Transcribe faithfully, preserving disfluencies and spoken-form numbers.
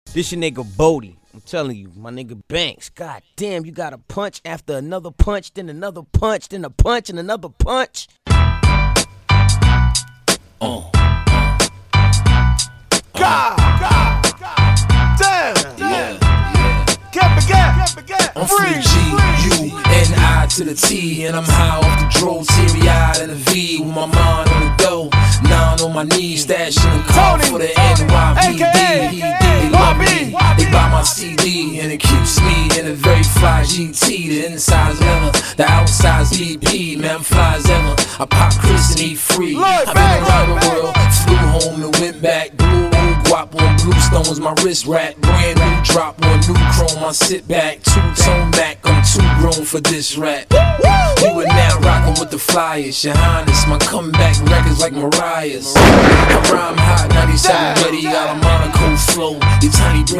This your nigga Bodie. I'm telling you, my nigga Banks. God damn, you got a punch after another punch, then another punch, then a punch, and another punch. Oh. God, God, God, damn, damn. Can't forget, can't forget. I'm free G, U, N, I to the T, and I'm high off the dro, teary-eyed in the V, with my mind on the dough, nine on my knees, stashing the car for the N Y B D. They love me, they buy my C D, and it keeps me in a very fly G T. The inside's leather, the outside's D P, man, I'm fly as ever. I pop Chris and eat free. I've been around the world, flew home and went back. Blue guap on bluestones, my wrist rack. Brand new drop on new chrome, I sit back. Two-tone Mac, I'm too grown for this rap. You are now rockin' with the flyers, your highness. My comeback records like Mariah's. I rhyme hot, ninety-seven ready, got a Monaco flow. Your tiny brain